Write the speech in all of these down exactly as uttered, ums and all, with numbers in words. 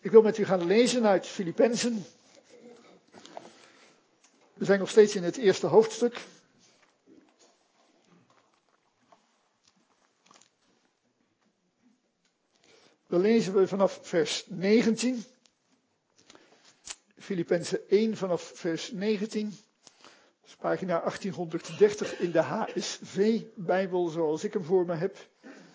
Ik wil met u gaan lezen uit Filippenzen. We zijn nog steeds in het eerste hoofdstuk. Dan lezen we vanaf vers negentien. Filippenzen één vanaf vers negentien. Dat is pagina achttienhonderddertig in de H S V-bijbel zoals ik hem voor me heb.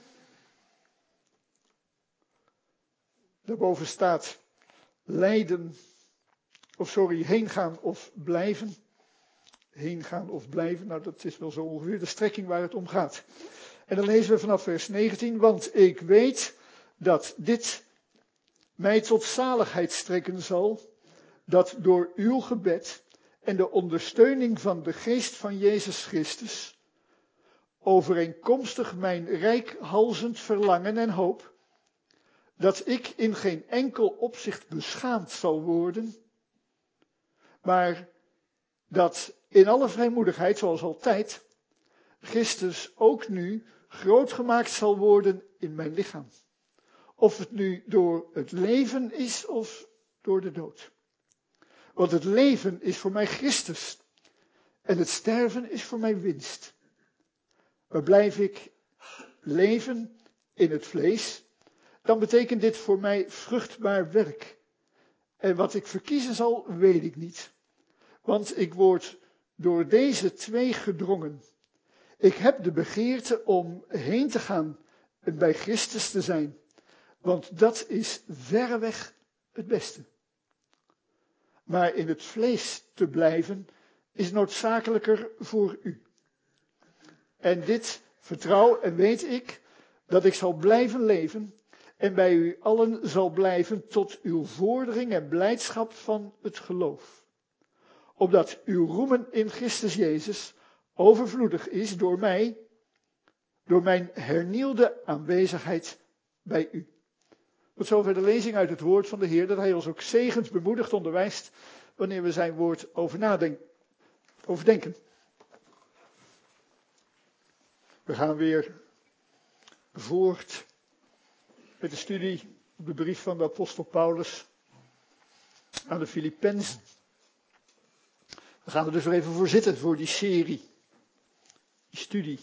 Daarboven staat lijden, of sorry, heen gaan of blijven. Heen gaan of blijven, nou dat is wel zo ongeveer de strekking waar het om gaat. En dan lezen we vanaf vers negentien, want ik weet dat dit mij tot zaligheid strekken zal, dat door uw gebed en de ondersteuning van de geest van Jezus Christus, overeenkomstig mijn reikhalzend verlangen en hoop, dat ik in geen enkel opzicht beschaamd zal worden, maar dat in alle vrijmoedigheid, zoals altijd, Christus ook nu groot gemaakt zal worden in mijn lichaam. Of het nu door het leven is of door de dood. Want het leven is voor mij Christus en het sterven is voor mij winst. Maar blijf ik leven in het vlees, dan betekent dit voor mij vruchtbaar werk. En wat ik verkiezen zal, weet ik niet. Want ik word door deze twee gedrongen. Ik heb de begeerte om heen te gaan en bij Christus te zijn. Want dat is verreweg het beste. Maar in het vlees te blijven is noodzakelijker voor u. En dit vertrouw en weet ik dat ik zal blijven leven en bij u allen zal blijven tot uw vordering en blijdschap van het geloof. Opdat uw roemen in Christus Jezus overvloedig is door mij, door mijn hernieuwde aanwezigheid bij u. Tot zover de lezing uit het woord van de Heer, dat hij ons ook zegent, bemoedigt, onderwijst, wanneer we zijn woord over nadenken, overdenken. We gaan weer voort met de studie op de brief van de apostel Paulus aan de Filippenzen. We gaan er dus weer even voor zitten, voor die serie, die studie.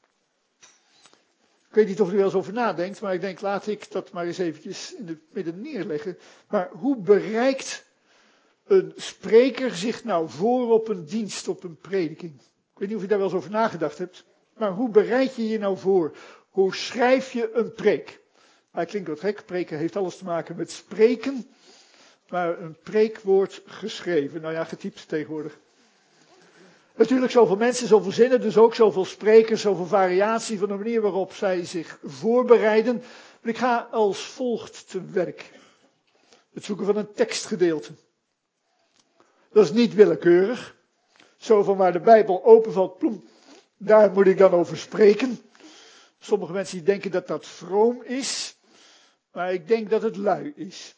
Ik weet niet of u er wel eens over nadenkt, maar ik denk, laat ik dat maar eens eventjes in het midden neerleggen. Maar hoe bereikt een spreker zich nou voor op een dienst, op een prediking? Ik weet niet of u daar wel eens over nagedacht hebt, maar hoe bereid je je nou voor? Hoe schrijf je een preek? Nou, klinkt wat gek, preken heeft alles te maken met spreken, maar een preek wordt geschreven, nou ja, getypt tegenwoordig. Natuurlijk zoveel mensen, zoveel zinnen, dus ook zoveel sprekers, zoveel variatie van de manier waarop zij zich voorbereiden. Maar ik ga als volgt te werk. Het zoeken van een tekstgedeelte. Dat is niet willekeurig. Zo van waar de Bijbel openvalt, ploem, daar moet ik dan over spreken. Sommige mensen die denken dat dat vroom is, maar ik denk dat het lui is.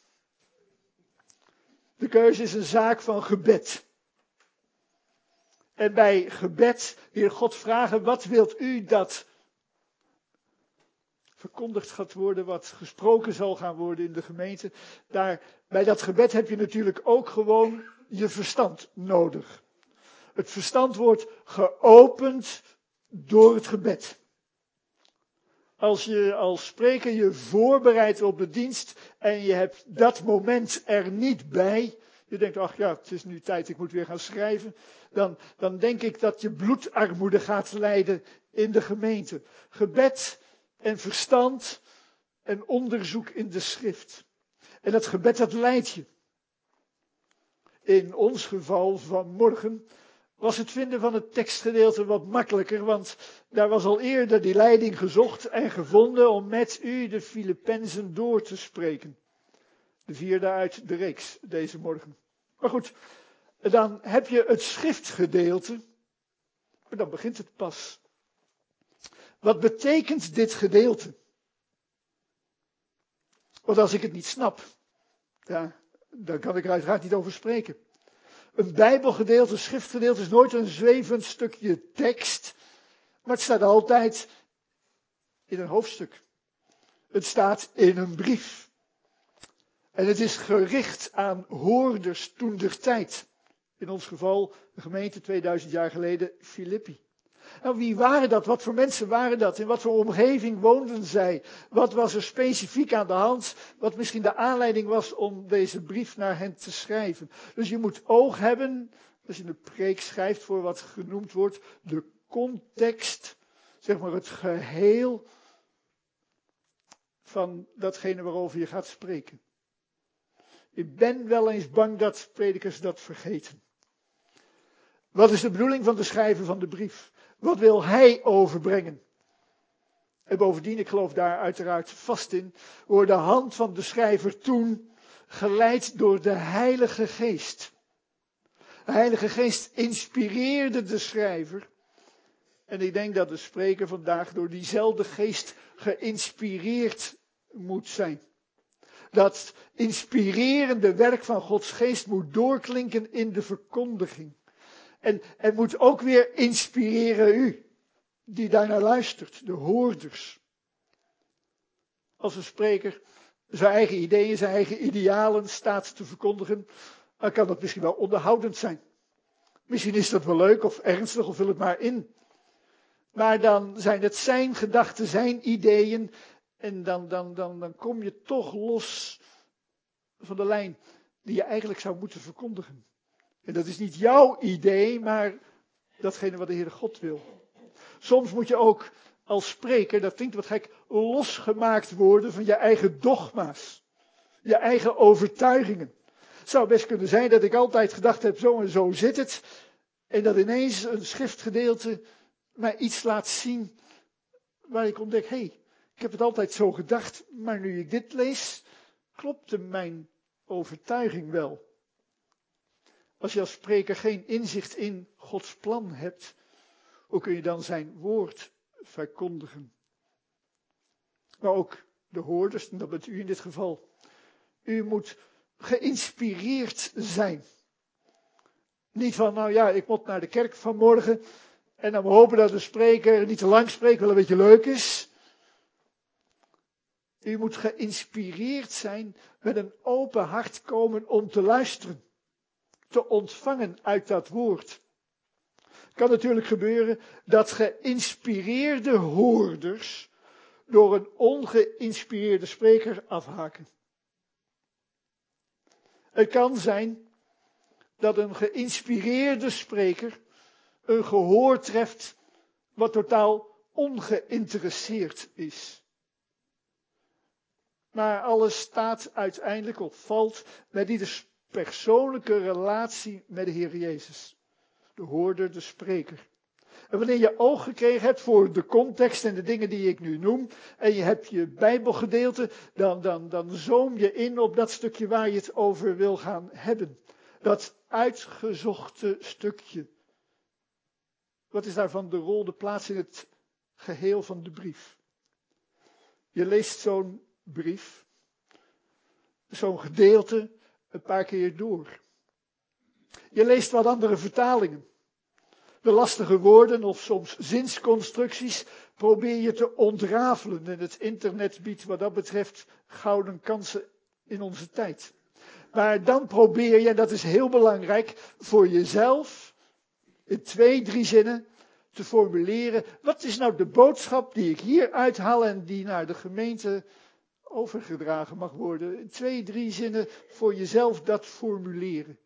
De keuze is een zaak van gebed. En bij gebed, Heer God, vragen, wat wilt u dat verkondigd gaat worden, wat gesproken zal gaan worden in de gemeente. Daar, bij dat gebed heb je natuurlijk ook gewoon je verstand nodig. Het verstand wordt geopend door het gebed. Als je als spreker je voorbereidt op de dienst en je hebt dat moment er niet bij. Je denkt, ach ja, het is nu tijd, ik moet weer gaan schrijven. Dan, dan denk ik dat je bloedarmoede gaat lijden in de gemeente. Gebed en verstand en onderzoek in de schrift. En dat gebed, dat leidt je. In ons geval vanmorgen was het vinden van het tekstgedeelte wat makkelijker, want daar was al eerder die leiding gezocht en gevonden om met u de Filippenzen door te spreken. De vierde uit de reeks deze morgen. Maar goed, dan heb je het schriftgedeelte, maar dan begint het pas. Wat betekent dit gedeelte? Want als ik het niet snap, ja, dan kan ik er uiteraard niet over spreken. Een bijbelgedeelte, een schriftgedeelte is nooit een zwevend stukje tekst, maar het staat altijd in een hoofdstuk. Het staat in een brief. En het is gericht aan hoorders toentertijd. In ons geval de gemeente tweeduizend jaar geleden Filippi. Nou, wie waren dat? Wat voor mensen waren dat? In wat voor omgeving woonden zij? Wat was er specifiek aan de hand? Wat misschien de aanleiding was om deze brief naar hen te schrijven. Dus je moet oog hebben, als je een preek schrijft voor wat genoemd wordt, de context, zeg maar het geheel van datgene waarover je gaat spreken. Ik ben wel eens bang dat predikers dat vergeten. Wat is de bedoeling van de schrijver van de brief? Wat wil hij overbrengen? En bovendien, ik geloof daar uiteraard vast in, wordt de hand van de schrijver toen geleid door de Heilige Geest. De Heilige Geest inspireerde de schrijver. En ik denk dat de spreker vandaag door diezelfde geest geïnspireerd moet zijn. Dat inspirerende werk van Gods geest moet doorklinken in de verkondiging. En het moet ook weer inspireren u, die daarnaar luistert, de hoorders. Als een spreker zijn eigen ideeën, zijn eigen idealen staat te verkondigen, dan kan dat misschien wel onderhoudend zijn. Misschien is dat wel leuk of ernstig of vul het maar in. Maar dan zijn het zijn gedachten, zijn ideeën en dan, dan, dan, dan kom je toch los van de lijn die je eigenlijk zou moeten verkondigen. En dat is niet jouw idee, maar datgene wat de Heere God wil. Soms moet je ook als spreker, dat klinkt wat gek, losgemaakt worden van je eigen dogma's. Je eigen overtuigingen. Het zou best kunnen zijn dat ik altijd gedacht heb, zo en zo zit het. En dat ineens een schriftgedeelte mij iets laat zien waar ik ontdek, hé, hey, ik heb het altijd zo gedacht, maar nu ik dit lees, klopte mijn overtuiging wel. Als je als spreker geen inzicht in Gods plan hebt, hoe kun je dan zijn woord verkondigen? Maar ook de hoorders, en dat bent u in dit geval. U moet geïnspireerd zijn. Niet van, nou ja, ik moet naar de kerk vanmorgen en dan hopen dat de spreker niet te lang spreekt, wel een beetje leuk is. U moet geïnspireerd zijn, met een open hart komen om te luisteren. Te ontvangen uit dat woord. Het kan natuurlijk gebeuren dat geïnspireerde hoorders door een ongeïnspireerde spreker afhaken. Het kan zijn dat een geïnspireerde spreker een gehoor treft wat totaal ongeïnteresseerd is. Maar alles staat uiteindelijk of valt met ieders persoonlijke relatie met de Heer Jezus. De hoorder, de spreker. En wanneer je oog gekregen hebt voor de context en de dingen die ik nu noem, en je hebt je Bijbelgedeelte, dan, dan, dan zoom je in op dat stukje waar je het over wil gaan hebben. Dat uitgezochte stukje. Wat is daarvan de rol, de plaats in het geheel van de brief? Je leest zo'n brief, zo'n gedeelte, een paar keer door. Je leest wat andere vertalingen. De lastige woorden of soms zinsconstructies probeer je te ontrafelen. En het internet biedt wat dat betreft gouden kansen in onze tijd. Maar dan probeer je, en dat is heel belangrijk, voor jezelf in twee, drie zinnen te formuleren. Wat is nou de boodschap die ik hier uithaal en die naar de gemeente overgedragen mag worden? In twee, drie zinnen voor jezelf dat formuleren.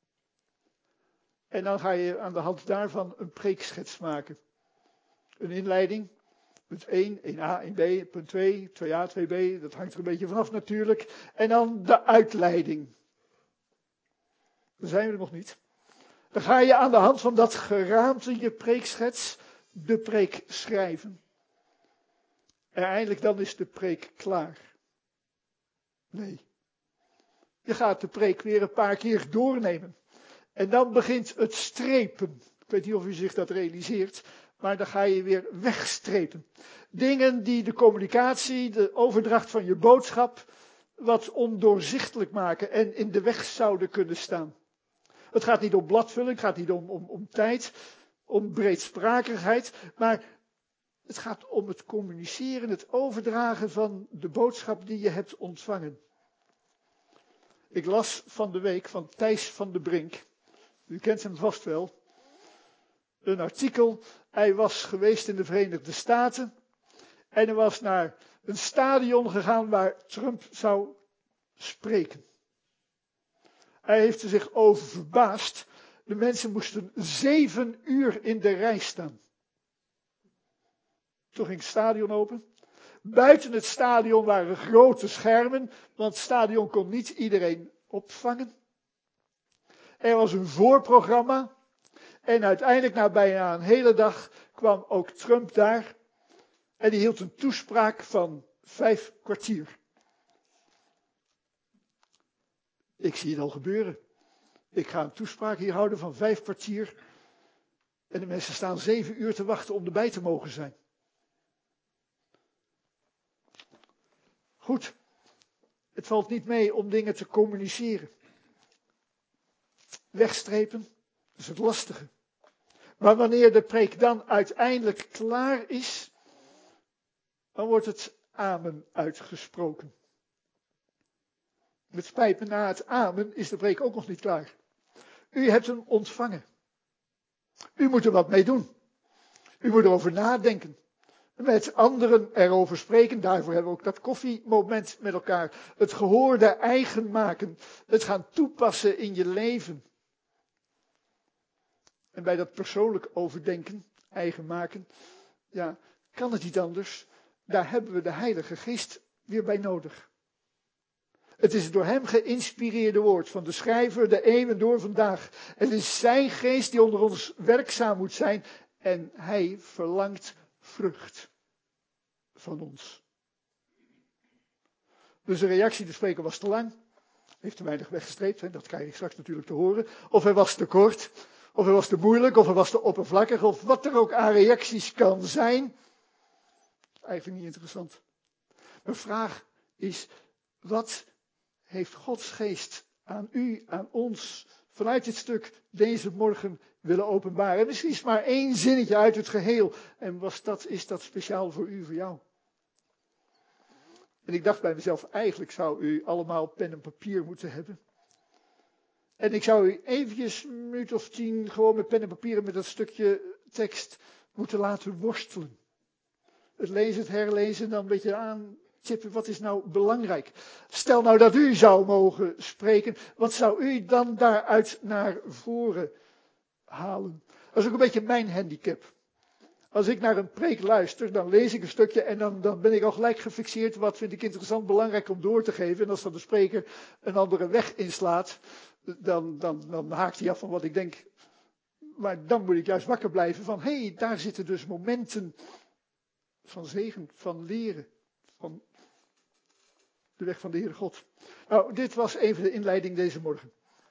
En dan ga je aan de hand daarvan een preekschets maken. Een inleiding, punt één, één a, één b, punt twee, twee a, twee b, dat hangt er een beetje vanaf natuurlijk. En dan de uitleiding. Daar zijn we er nog niet. Dan ga je aan de hand van dat geraamte, je preekschets, de preek schrijven. En eindelijk dan is de preek klaar. Nee. Je gaat de preek weer een paar keer doornemen. En dan begint het strepen. Ik weet niet of u zich dat realiseert, maar dan ga je weer wegstrepen. Dingen die de communicatie, de overdracht van je boodschap, wat ondoorzichtelijk maken en in de weg zouden kunnen staan. Het gaat niet om bladvulling, het gaat niet om, om, om tijd, om breedsprakigheid, maar het gaat om het communiceren, het overdragen van de boodschap die je hebt ontvangen. Ik las van de week van Thijs van de Brink. U kent hem vast wel. Een artikel. Hij was geweest in de Verenigde Staten. En hij was naar een stadion gegaan waar Trump zou spreken. Hij heeft er zich over verbaasd. De mensen moesten zeven uur in de rij staan. Toen ging het stadion open. Buiten het stadion waren grote schermen, want het stadion kon niet iedereen opvangen. Er was een voorprogramma. En uiteindelijk, na bijna een hele dag, kwam ook Trump daar. En die hield een toespraak van vijf kwartier. Ik zie het al gebeuren. Ik ga een toespraak hier houden van vijf kwartier. En de mensen staan zeven uur te wachten om erbij te mogen zijn. Goed. Het valt niet mee om dingen te communiceren. Wegstrepen, dat is het lastige. Maar wanneer de preek dan uiteindelijk klaar is, dan wordt het amen uitgesproken. Het spijt me, na het amen is de preek ook nog niet klaar. U hebt hem ontvangen. U moet er wat mee doen. U moet erover nadenken. Met anderen erover spreken. Daarvoor hebben we ook dat koffiemoment met elkaar. Het gehoorde eigen maken. Het gaan toepassen in je leven. En bij dat persoonlijk overdenken, eigen maken, ja, kan het niet anders. Daar hebben we de Heilige Geest weer bij nodig. Het is het door hem geïnspireerde woord van de schrijver, de eeuwen door vandaag. Het is zijn geest die onder ons werkzaam moet zijn. En hij verlangt vrucht van ons. Dus de reactie, de spreker was te lang. Heeft te weinig weggestreept, hè? Dat krijg ik straks natuurlijk te horen. Of hij was te kort, of hij was te moeilijk, of hij was te oppervlakkig, of wat er ook aan reacties kan zijn. Eigenlijk niet interessant. Mijn vraag is, wat heeft Gods geest aan u, aan ons, vanuit dit stuk deze morgen willen openbaren? En misschien is maar één zinnetje uit het geheel. En was dat, is dat speciaal voor u, voor jou? En ik dacht bij mezelf, eigenlijk zou u allemaal pen en papier moeten hebben. En ik zou u eventjes een minuut of tien gewoon met pen en papier en met dat stukje tekst moeten laten worstelen. Het lezen, het herlezen, dan een beetje aantippen, wat is nou belangrijk? Stel nou dat u zou mogen spreken, wat zou u dan daaruit naar voren halen? Dat is ook een beetje mijn handicap. Als ik naar een preek luister, dan lees ik een stukje en dan, dan ben ik al gelijk gefixeerd. Wat vind ik interessant, belangrijk om door te geven. En als dan de spreker een andere weg inslaat, dan, dan, dan haakt hij af van wat ik denk. Maar dan moet ik juist wakker blijven van, hé, hey, daar zitten dus momenten van zegen, van leren, van de weg van de Heere God. Nou, dit was even de inleiding deze morgen.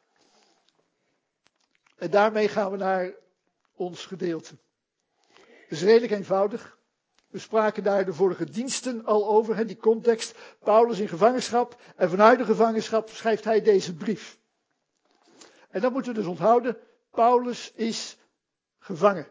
En daarmee gaan we naar ons gedeelte. Het is redelijk eenvoudig. We spraken daar de vorige diensten al over, hè, die context. Paulus in gevangenschap en vanuit de gevangenschap schrijft hij deze brief. En dat moeten we dus onthouden. Paulus is gevangen.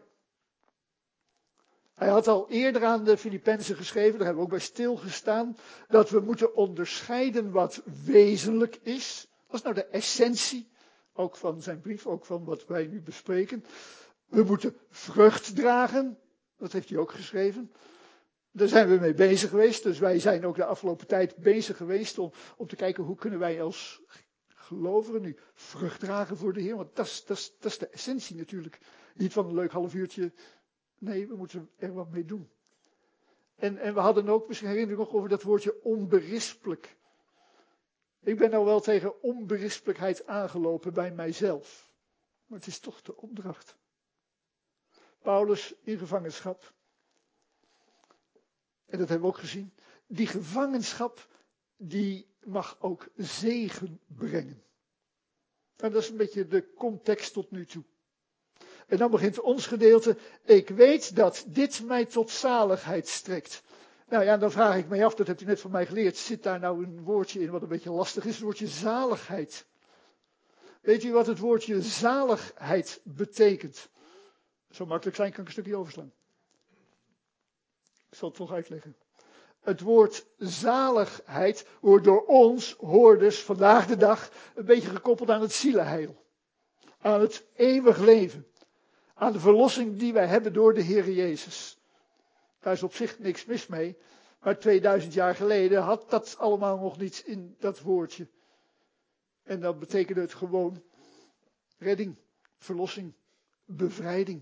Hij had al eerder aan de Filippenzen geschreven, daar hebben we ook bij stilgestaan, dat we moeten onderscheiden wat wezenlijk is. Dat is nou de essentie, ook van zijn brief, ook van wat wij nu bespreken. We moeten vrucht dragen, dat heeft hij ook geschreven. Daar zijn we mee bezig geweest, dus wij zijn ook de afgelopen tijd bezig geweest om, om te kijken hoe kunnen wij als gelovigen nu vrucht dragen voor de Heer. Want dat is, dat is, dat is de essentie natuurlijk. Niet van een leuk half uurtje. Nee, we moeten er wat mee doen. En, en we hadden ook, misschien herinner ik nog over dat woordje onberispelijk. Ik ben nou wel tegen onberispelijkheid aangelopen bij mijzelf. Maar het is toch de opdracht. Paulus in gevangenschap. En dat hebben we ook gezien. Die gevangenschap, die mag ook zegen brengen. En dat is een beetje de context tot nu toe. En dan begint ons gedeelte. Ik weet dat dit mij tot zaligheid strekt. Nou ja, dan vraag ik mij af, dat hebt u net van mij geleerd. Zit daar nou een woordje in wat een beetje lastig is? Het woordje zaligheid. Weet u wat het woordje zaligheid betekent? Zo makkelijk zijn kan ik een stukje overslaan. Ik zal het toch uitleggen. Het woord zaligheid wordt door ons, hoorders, vandaag de dag een beetje gekoppeld aan het zielenheil. Aan het eeuwig leven. Aan de verlossing die wij hebben door de Heer Jezus. Daar is op zich niks mis mee. Maar tweeduizend jaar geleden had dat allemaal nog niet in dat woordje. En dat betekende het gewoon redding, verlossing, bevrijding.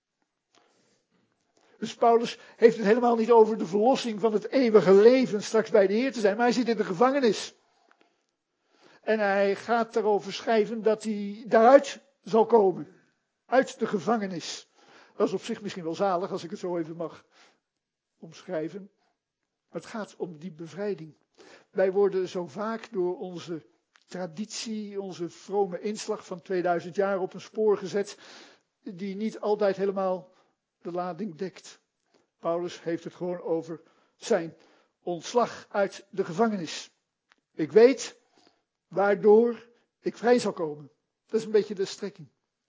Dus Paulus heeft het helemaal niet over de verlossing van het eeuwige leven straks bij de Heer te zijn. Maar hij zit in de gevangenis. En hij gaat daarover schrijven dat hij daaruit zal komen. Uit de gevangenis. Dat is op zich misschien wel zalig als ik het zo even mag omschrijven. Maar het gaat om die bevrijding. Wij worden zo vaak door onze traditie, onze vrome inslag van tweeduizend jaar op een spoor gezet. Die niet altijd helemaal de lading dekt. Paulus heeft het gewoon over zijn ontslag uit de gevangenis. Ik weet waardoor ik vrij zal komen. Dat is een beetje de strekking.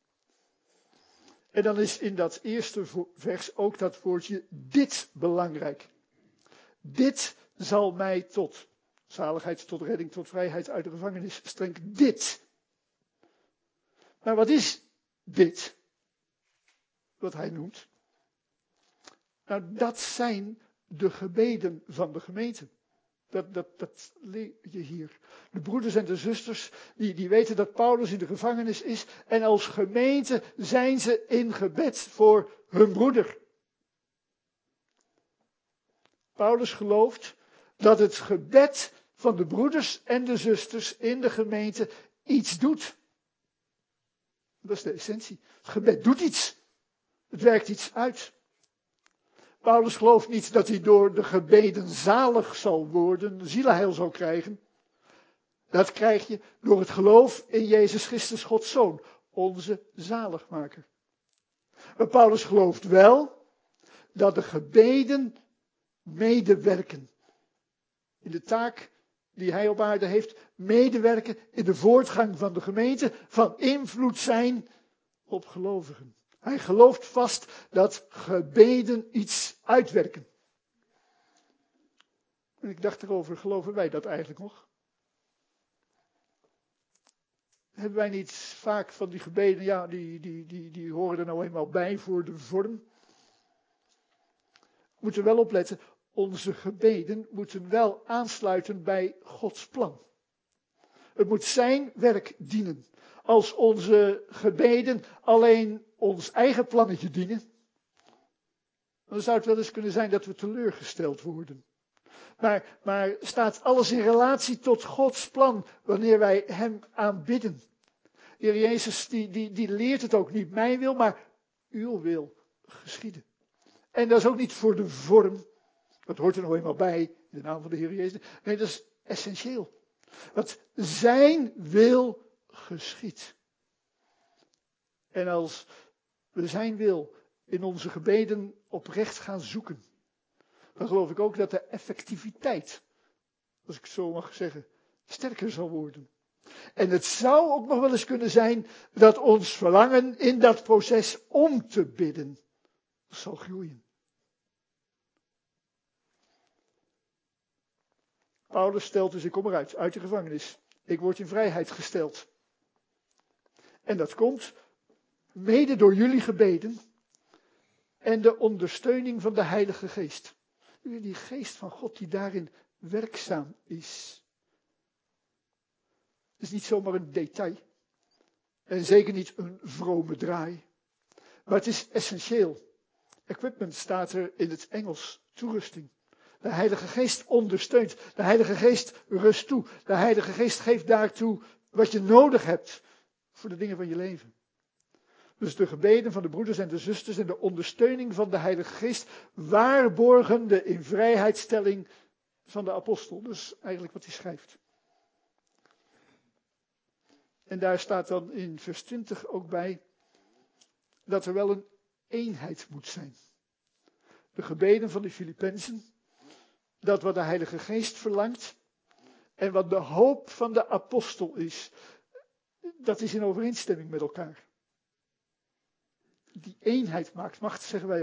En dan is in dat eerste vers ook dat woordje dit belangrijk. Dit zal mij tot zaligheid, tot redding, tot vrijheid uit de gevangenis strengen. Dit. Maar wat is dit? Wat hij noemt. Nou, dat zijn de gebeden van de gemeente. Dat, dat, dat leer je hier. De broeders en de zusters, die, die weten dat Paulus in de gevangenis is. En als gemeente zijn ze in gebed voor hun broeder. Paulus gelooft dat het gebed van de broeders en de zusters in de gemeente iets doet. Dat is de essentie. Het gebed doet iets. Het werkt iets uit. Paulus gelooft niet dat hij door de gebeden zalig zal worden, zielenheil zal krijgen. Dat krijg je door het geloof in Jezus Christus, Gods Zoon, onze zaligmaker. Maar Paulus gelooft wel dat de gebeden medewerken. In de taak die hij op aarde heeft, medewerken in de voortgang van de gemeente, van invloed zijn op gelovigen. Hij gelooft vast dat gebeden iets uitwerken. En ik dacht erover, geloven wij dat eigenlijk nog? Hebben wij niet vaak van die gebeden, ja, die, die, die, die horen er nou eenmaal bij voor de vorm. We moeten wel opletten, onze gebeden moeten wel aansluiten bij Gods plan. Het moet zijn werk dienen. Als onze gebeden alleen ons eigen plannetje dienen, dan zou het wel eens kunnen zijn dat we teleurgesteld worden. Maar, maar staat alles in relatie tot Gods plan wanneer wij Hem aanbidden? De Heer Jezus die, die, die leert het ook niet mijn wil, maar uw wil geschieden. En dat is ook niet voor de vorm. Dat hoort er nog eenmaal bij, in de naam van de Heer Jezus. Nee, dat is essentieel. Dat zijn wil geschiedt. En als we zijn wil in onze gebeden oprecht gaan zoeken, dan geloof ik ook dat de effectiviteit, als ik het zo mag zeggen, sterker zal worden. En het zou ook nog wel eens kunnen zijn dat ons verlangen in dat proces om te bidden zal groeien. Paulus stelt dus, ik kom eruit, uit de gevangenis. Ik word in vrijheid gesteld. En dat komt mede door jullie gebeden en de ondersteuning van de Heilige Geest. Die geest van God die daarin werkzaam is. Het is niet zomaar een detail. En zeker niet een vrome draai. Maar het is essentieel. Equipment staat er in het Engels, toerusting. De Heilige Geest ondersteunt. De Heilige Geest rust toe. De Heilige Geest geeft daartoe wat je nodig hebt voor de dingen van je leven. Dus de gebeden van de broeders en de zusters en de ondersteuning van de Heilige Geest waarborgen de invrijheidstelling van de apostel. Dat is eigenlijk wat hij schrijft. En daar staat dan in vers twintig ook bij dat er wel een eenheid moet zijn. De gebeden van de Filippenzen, dat wat de Heilige Geest verlangt en wat de hoop van de apostel is, dat is in overeenstemming met elkaar. Die eenheid maakt macht, zeggen wij ook.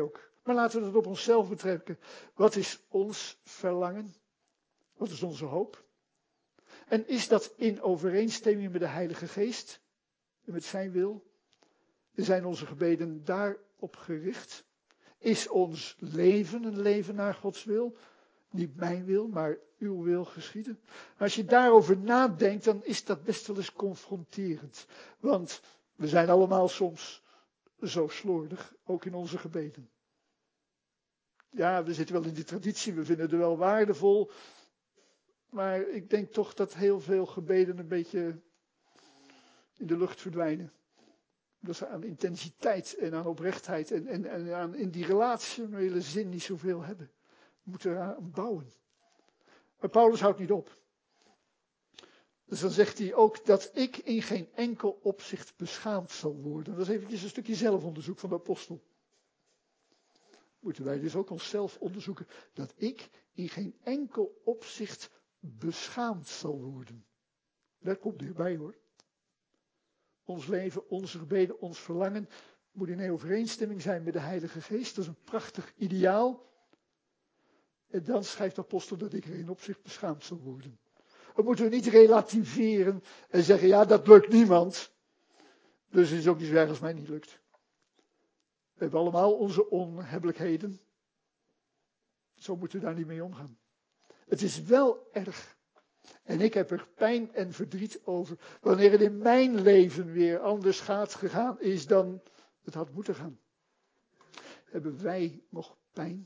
Maar laten we het op onszelf betrekken. Wat is ons verlangen? Wat is onze hoop? En is dat in overeenstemming met de Heilige Geest? En met zijn wil? Zijn onze gebeden daarop gericht? Is ons leven een leven naar Gods wil? Niet mijn wil, maar uw wil geschieden. Als je daarover nadenkt, dan is dat best wel eens confronterend. Want we zijn allemaal soms zo slordig, ook in onze gebeden. Ja, we zitten wel in die traditie, we vinden het wel waardevol. Maar ik denk toch dat heel veel gebeden een beetje in de lucht verdwijnen. Dat ze aan intensiteit en aan oprechtheid en, en, en aan in die relationele zin niet zoveel hebben. We moeten eraan bouwen. Maar Paulus houdt niet op. Dus dan zegt hij ook dat ik in geen enkel opzicht beschaamd zal worden. Dat is eventjes een stukje zelfonderzoek van de apostel. Moeten wij dus ook onszelf onderzoeken dat ik in geen enkel opzicht beschaamd zal worden. Dat komt dichtbij hoor. Ons leven, onze gebeden, ons verlangen moet in overeenstemming zijn met de Heilige Geest. Dat is een prachtig ideaal. En dan schrijft de apostel dat ik er in opzicht beschaamd zal worden. Dat moeten we niet relativeren en zeggen, ja, dat lukt niemand. Dus het is ook niet zo erg als mij niet lukt. We hebben allemaal onze onhebbelijkheden. Zo moeten we daar niet mee omgaan. Het is wel erg. En ik heb er pijn en verdriet over. Wanneer het in mijn leven weer anders gaat gegaan is dan het had moeten gaan. Hebben wij nog pijn?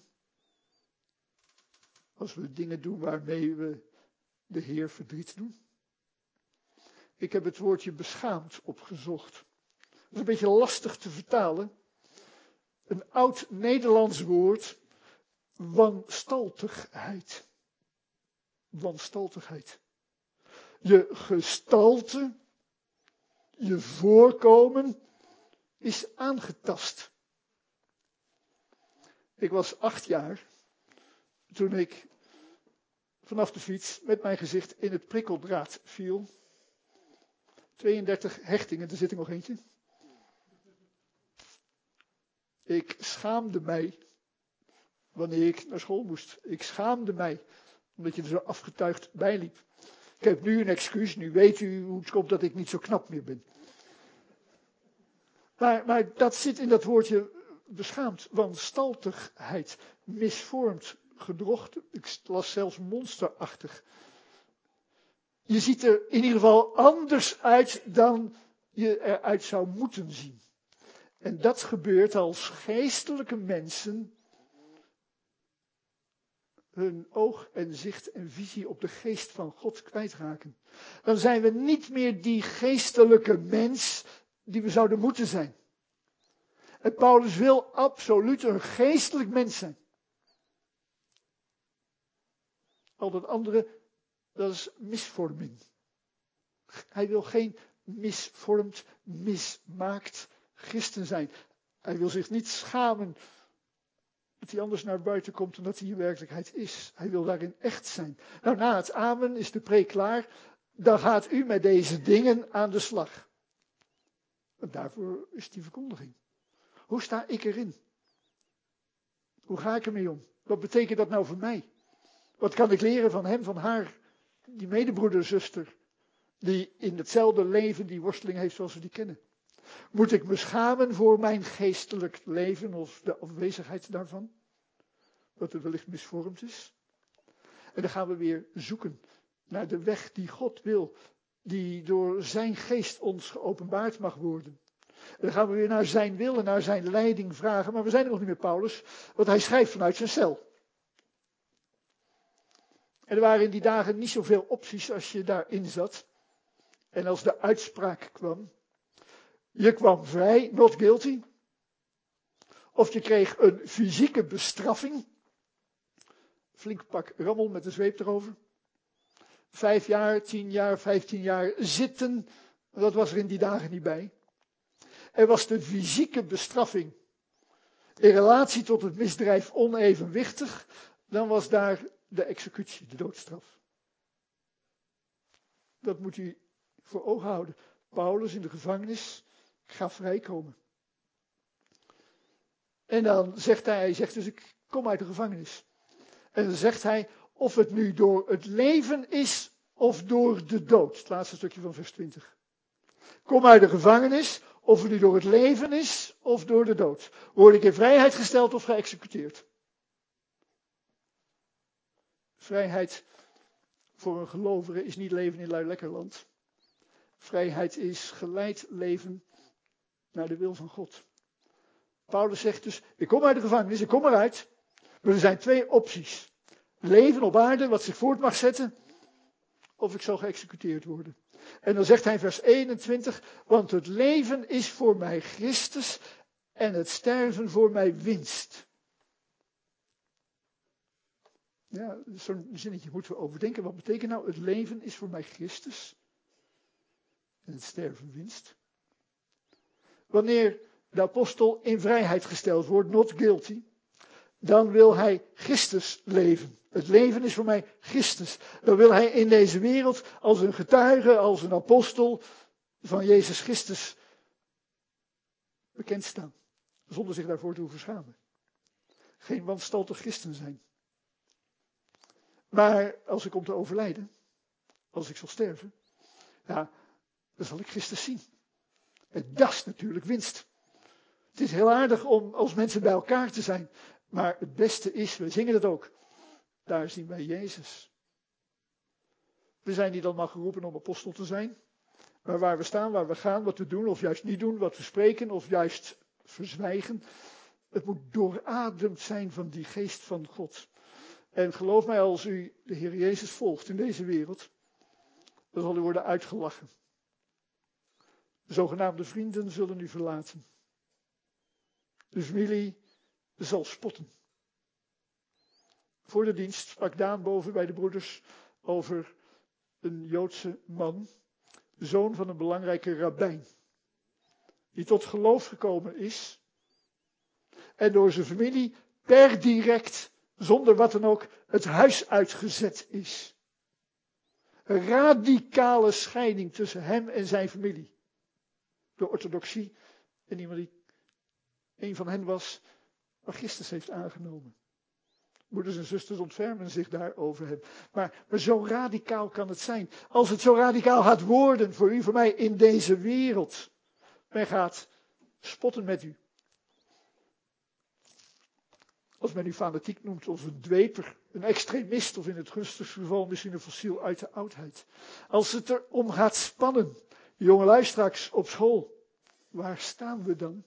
Als we dingen doen waarmee we de Heer verdriet doen? Ik heb het woordje beschaamd opgezocht. Dat is een beetje lastig te vertalen. Een oud Nederlands woord. Wanstaltigheid. Wanstaltigheid. Je gestalte, je voorkomen is aangetast. Ik was acht jaar toen ik vanaf de fiets met mijn gezicht in het prikkeldraad viel. tweeëndertig hechtingen, er zit er nog eentje. Ik schaamde mij wanneer ik naar school moest. Ik schaamde mij omdat je er zo afgetuigd bij liep. Ik heb nu een excuus, nu weet u hoe het komt dat ik niet zo knap meer ben. Maar, maar dat zit in dat woordje beschaamd, wanstaltigheid, misvormd, gedrocht. Ik las zelfs monsterachtig. Je ziet er in ieder geval anders uit dan je eruit zou moeten zien. En dat gebeurt als geestelijke mensen hun oog en zicht en visie op de geest van God kwijtraken. Dan zijn we niet meer die geestelijke mens die we zouden moeten zijn. En Paulus wil absoluut een geestelijk mens zijn. Al dat andere, dat is misvorming. Hij wil geen misvormd, mismaakt christen zijn. Hij wil zich niet schamen dat hij anders naar buiten komt dan dat hij in werkelijkheid is. Hij wil daarin echt zijn. Nou, na het amen is de preek klaar. Dan gaat u met deze dingen aan de slag. En daarvoor is die verkondiging. Hoe sta ik erin? Hoe ga ik ermee om? Wat betekent dat nou voor mij? Wat kan ik leren van hem, van haar, die medebroeder, zuster, die in hetzelfde leven die worsteling heeft zoals we die kennen? Moet ik me schamen voor mijn geestelijk leven of de afwezigheid daarvan? Dat het wellicht misvormd is. En dan gaan we weer zoeken naar de weg die God wil, die door zijn geest ons geopenbaard mag worden. En dan gaan we weer naar zijn wil en naar zijn leiding vragen. Maar we zijn er nog niet meer, Paulus, want hij schrijft vanuit zijn cel. En er waren in die dagen niet zoveel opties als je daarin zat. En als de uitspraak kwam, je kwam vrij, not guilty. Of je kreeg een fysieke bestraffing. Flink pak rammel met de zweep erover. Vijf jaar, tien jaar, vijftien jaar zitten. Dat was er in die dagen niet bij. Er was de fysieke bestraffing in relatie tot het misdrijf onevenwichtig. Dan was daar de executie, de doodstraf. Dat moet u voor ogen houden. Paulus in de gevangenis gaat vrijkomen. En dan zegt hij, hij zegt dus ik kom uit de gevangenis. En dan zegt hij, of het nu door het leven is of door de dood. Het laatste stukje van vers twintig. Kom uit de gevangenis, of het nu door het leven is of door de dood. Word ik in vrijheid gesteld of geëxecuteerd? Vrijheid voor een gelovige is niet leven in lui-lekkerland. Vrijheid is geleid leven naar de wil van God. Paulus zegt dus, ik kom uit de gevangenis, ik kom eruit. Maar er zijn twee opties. Leven op aarde, wat zich voort mag zetten, of ik zal geëxecuteerd worden. En dan zegt hij in vers eenentwintig, want het leven is voor mij Christus en het sterven voor mij winst. Ja, zo'n zinnetje moeten we overdenken. Wat betekent nou, het leven is voor mij Christus en het sterven winst? Wanneer de apostel in vrijheid gesteld wordt, not guilty, dan wil hij Christus leven. Het leven is voor mij Christus. Dan wil hij in deze wereld als een getuige, als een apostel van Jezus Christus bekend staan. Zonder zich daarvoor te hoeven schamen. Geen wanstaltig christen zijn. Maar als ik kom te overlijden, als ik zal sterven, ja, dan zal ik Christus zien. En dat is natuurlijk winst. Het is heel aardig om als mensen bij elkaar te zijn. Maar het beste is, we zingen het ook, daar zien wij Jezus. We zijn niet allemaal geroepen om apostel te zijn. Maar waar we staan, waar we gaan, wat we doen of juist niet doen, wat we spreken of juist verzwijgen. Het moet doorademd zijn van die geest van God. En geloof mij, als u de Heer Jezus volgt in deze wereld, dan zal u worden uitgelachen. De zogenaamde vrienden zullen u verlaten. De familie zal spotten. Voor de dienst sprak Daan boven bij de broeders over een Joodse man, zoon van een belangrijke rabbijn, die tot geloof gekomen is en door zijn familie per direct, zonder wat dan ook, het huis uitgezet is. Een radicale scheiding tussen hem en zijn familie. De orthodoxie en iemand die een van hen was, maar Christus heeft aangenomen. Moeders en zusters ontfermen zich daarover hem. Maar, maar zo radicaal kan het zijn. Als het zo radicaal gaat worden voor u, voor mij in deze wereld. Men gaat spotten met u. Als men u fanatiek noemt of een dweper, een extremist of in het gunstigste geval misschien een fossiel uit de oudheid. Als het erom gaat spannen, jongelui straks op school, waar staan we dan?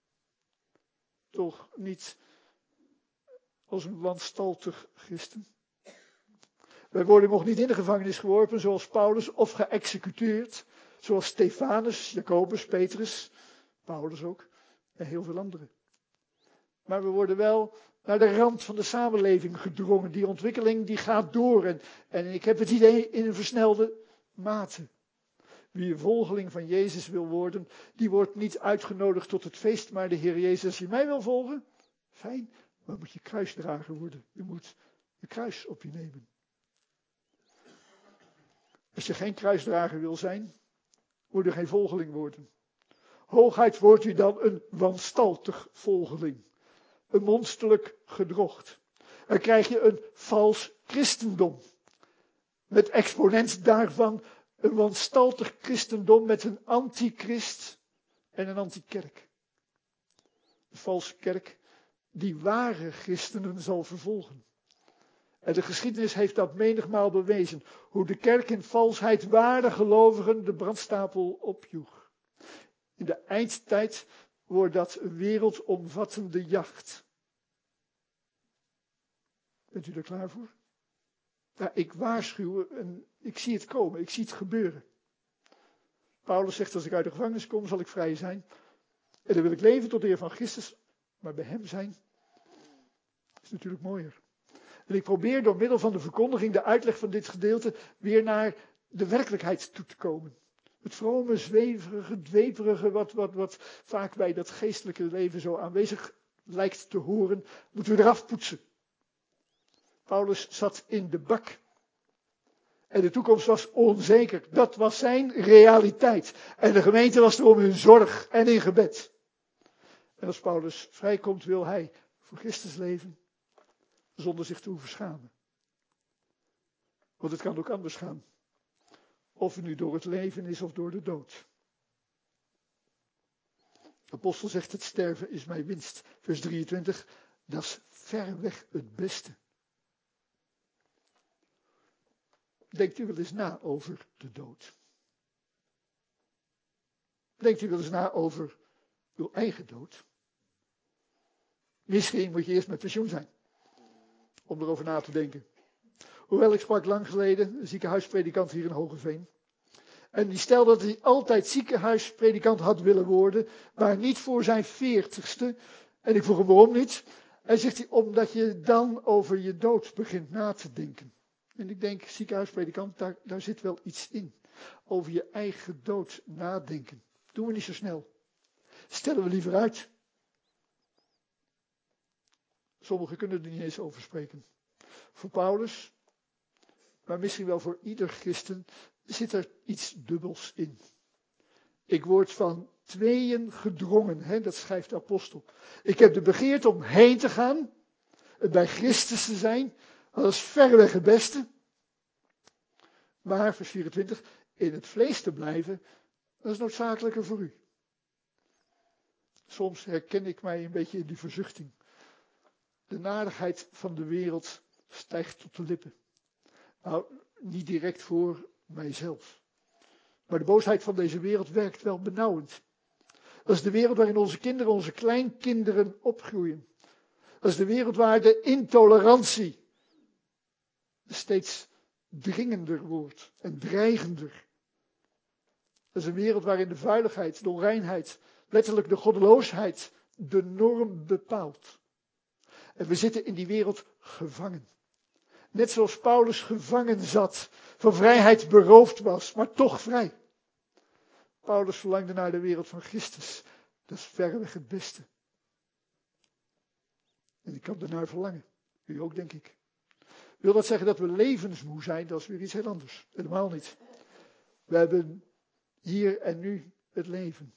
Toch niet als een wanstaltig christen. Wij worden nog niet in de gevangenis geworpen zoals Paulus of geëxecuteerd. Zoals Stefanus, Jacobus, Petrus, Paulus ook en heel veel anderen. Maar we worden wel naar de rand van de samenleving gedrongen. Die ontwikkeling die gaat door en, en ik heb het idee in een versnelde mate. Wie een volgeling van Jezus wil worden, die wordt niet uitgenodigd tot het feest, maar de Heer Jezus, als je mij wil volgen, fijn, maar moet je kruisdrager worden. Je moet je kruis op je nemen. Als je geen kruisdrager wil zijn, moet er geen volgeling worden. Hooguit wordt u dan een wanstaltig volgeling. Een monsterlijk gedrocht. Dan krijg je een vals christendom. Met exponent daarvan een wanstaltig christendom met een antichrist en een antikerk. Een valse kerk die ware christenen zal vervolgen. En de geschiedenis heeft dat menigmaal bewezen. Hoe de kerk in valsheid ware gelovigen de brandstapel opjoeg. In de eindtijd wordt dat een wereldomvattende jacht. Bent u er klaar voor? Ja, ik waarschuw en ik zie het komen, ik zie het gebeuren. Paulus zegt, als ik uit de gevangenis kom, zal ik vrij zijn. En dan wil ik leven tot de eer van Christus. Maar bij hem zijn is natuurlijk mooier. En ik probeer door middel van de verkondiging, de uitleg van dit gedeelte, weer naar de werkelijkheid toe te komen. Het vrome, zweverige, dweperige, wat, wat, wat vaak bij dat geestelijke leven zo aanwezig lijkt te horen, moeten we eraf poetsen. Paulus zat in de bak. En de toekomst was onzeker. Dat was zijn realiteit. En de gemeente was er om hun zorg en in gebed. En als Paulus vrijkomt, wil hij voor Christus leven, zonder zich te hoeven schamen. Want het kan ook anders gaan. Of het nu door het leven is of door de dood. De apostel zegt, het sterven is mijn winst. Vers drieëntwintig, dat is verreweg het beste. Denkt u wel eens na over de dood? Denkt u wel eens na over uw eigen dood? Misschien moet je eerst met pensioen zijn, om erover na te denken. Hoewel, ik sprak lang geleden, een ziekenhuispredikant hier in Hogeveen. En die stelde dat hij altijd ziekenhuispredikant had willen worden, maar niet voor zijn veertigste. En ik vroeg hem waarom niet. Hij zegt, omdat je dan over je dood begint na te denken. En ik denk, ziekenhuispredikant, daar, daar zit wel iets in. Over je eigen dood nadenken. Doen we niet zo snel. Stellen we liever uit. Sommigen kunnen er niet eens over spreken. Voor Paulus, maar misschien wel voor ieder christen, zit er iets dubbels in. Ik word van tweeën gedrongen, hè, dat schrijft de apostel. Ik heb de begeerte om heen te gaan, het bij Christus te zijn, dat is verreweg het beste. Maar, vers vierentwintig, in het vlees te blijven, dat is noodzakelijker voor u. Soms herken ik mij een beetje in die verzuchting. De nadigheid van de wereld stijgt tot de lippen. Nou, niet direct voor mijzelf. Maar de boosheid van deze wereld werkt wel benauwend. Dat is de wereld waarin onze kinderen, onze kleinkinderen opgroeien. Dat is de wereld waar de intolerantie steeds dringender wordt en dreigender. Dat is een wereld waarin de vuiligheid, de onreinheid, letterlijk de goddeloosheid de norm bepaalt. En we zitten in die wereld gevangen. Net zoals Paulus gevangen zat, van vrijheid beroofd was, maar toch vrij. Paulus verlangde naar de wereld van Christus. Dat is verreweg het beste. En ik kan ernaar verlangen. U ook, denk ik. Wil dat zeggen dat we levensmoe zijn? Dat is weer iets heel anders. Helemaal niet. We hebben hier en nu het leven.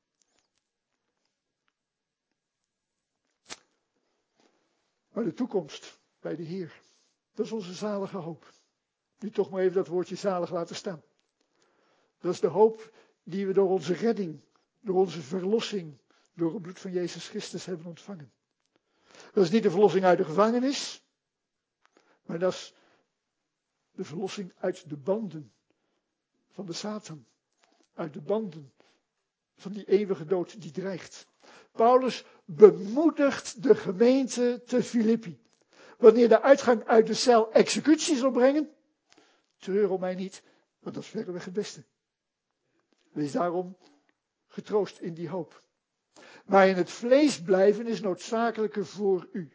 Maar de toekomst bij de Heer, dat is onze zalige hoop. Nu toch maar even dat woordje zalig laten staan. Dat is de hoop die we door onze redding, door onze verlossing, door het bloed van Jezus Christus hebben ontvangen. Dat is niet de verlossing uit de gevangenis, maar dat is de verlossing uit de banden van de Satan. Uit de banden van die eeuwige dood die dreigt. Paulus bemoedigt de gemeente te Filippi. Wanneer de uitgang uit de cel executie zal brengen, treur om mij niet, want dat is verreweg het beste. Wees daarom getroost in die hoop. Maar in het vlees blijven is noodzakelijker voor u.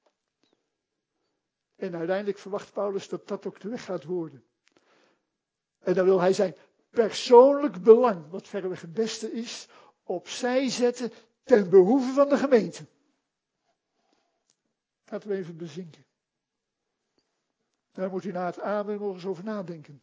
En uiteindelijk verwacht Paulus dat dat ook de weg gaat worden. En dan wil hij zijn persoonlijk belang, wat verreweg het beste is, opzij zetten ten behoeve van de gemeente. Laten we even bezinken. Daar moet u na het amen nog eens over nadenken.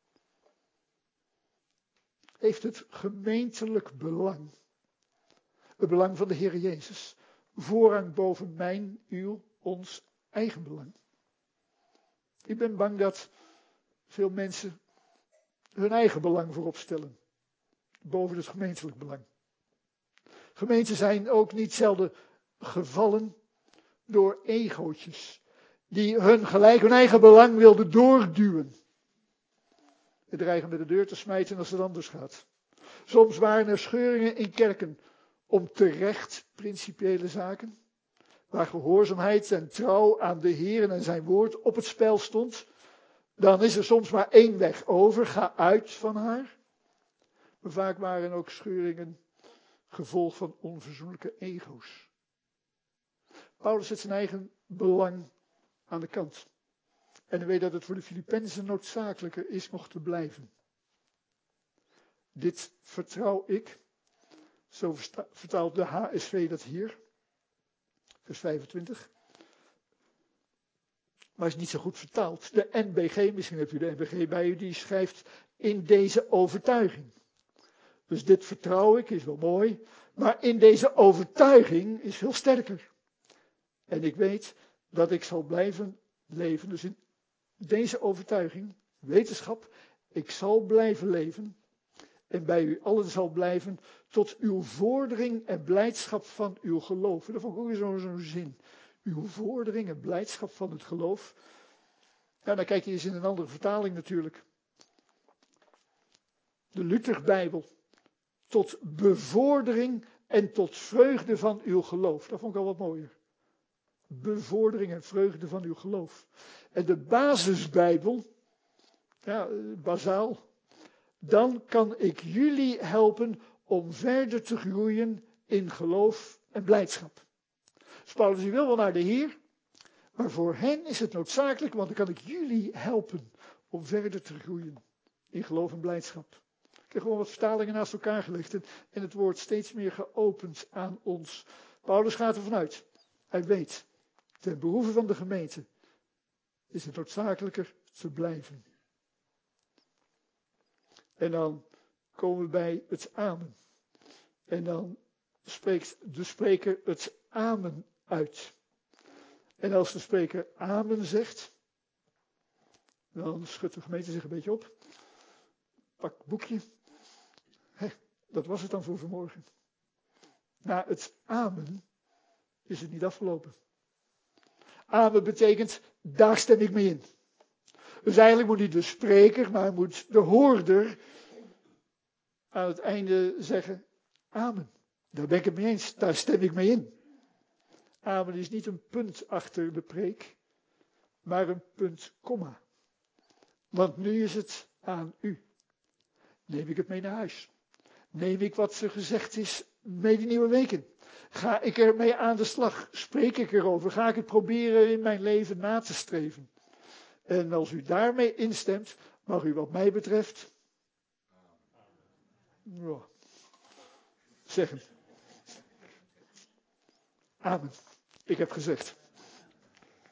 Heeft het gemeentelijk belang, het belang van de Heer Jezus, voorrang boven mijn, uw, ons eigen belang? Ik ben bang dat veel mensen hun eigen belang voorop stellen, boven het gemeentelijk belang. Gemeenten zijn ook niet zelden gevallen door egootjes, die hun gelijk hun eigen belang wilden doorduwen. En dreigen met de deur te smijten als het anders gaat. Soms waren er scheuringen in kerken om terecht principiële zaken, waar gehoorzaamheid en trouw aan de Heer en zijn woord op het spel stond. Dan is er soms maar één weg over, ga uit van haar. Maar vaak waren ook scheuringen gevolg van onverzoenlijke ego's. Paulus zet zijn eigen belang aan de kant. En hij weet dat het voor de Filippenzen noodzakelijker is nog te blijven. Dit vertrouw ik. Zo vertaalt de H S V dat hier. Vers vijfentwintig. Maar is niet zo goed vertaald. De N B G, misschien hebt u de N B G bij u, die schrijft in deze overtuiging. Dus dit vertrouw ik, is wel mooi. Maar in deze overtuiging is veel sterker. En ik weet dat ik zal blijven leven. Dus in deze overtuiging, wetenschap, ik zal blijven leven. En bij u allen zal blijven tot uw vordering en blijdschap van uw geloof. Dat vond ik ook weer zo'n zo'n zin. Uw vordering en blijdschap van het geloof. Ja, dan kijk je eens in een andere vertaling natuurlijk. De Lutherbijbel. Tot bevordering en tot vreugde van uw geloof. Dat vond ik al wat mooier. Bevordering en vreugde van uw geloof. En de basisbijbel, ja, bazaal. Dan kan ik jullie helpen om verder te groeien in geloof en blijdschap. Dus Paulus, die wil wel naar de Heer, maar voor hen is het noodzakelijk, want dan kan ik jullie helpen om verder te groeien in geloof en blijdschap. Ik heb gewoon wat vertalingen naast elkaar gelegd en, en het woord steeds meer geopend aan ons. Paulus gaat ervan uit. Hij weet, ten behoeve van de gemeente is het noodzakelijker te blijven. En dan komen we bij het amen. En dan spreekt de spreker het amen uit. En als de spreker amen zegt, dan schudt de gemeente zich een beetje op. Pak boekje. He, dat was het dan voor vanmorgen. Na het amen is het niet afgelopen. Amen betekent, daar stem ik mee in. Dus eigenlijk moet niet de spreker, maar moet de hoorder aan het einde zeggen, amen. Daar ben ik het mee eens, daar stem ik mee in. Amen is niet een punt achter de preek, maar een punt, komma. Want nu is het aan u. Neem ik het mee naar huis? Neem ik wat er gezegd is mee de nieuwe weken? Ga ik ermee aan de slag? Spreek ik erover? Ga ik het proberen in mijn leven na te streven? En als u daarmee instemt, mag u wat mij betreft ja, zeggen. Amen. Ik heb gezegd.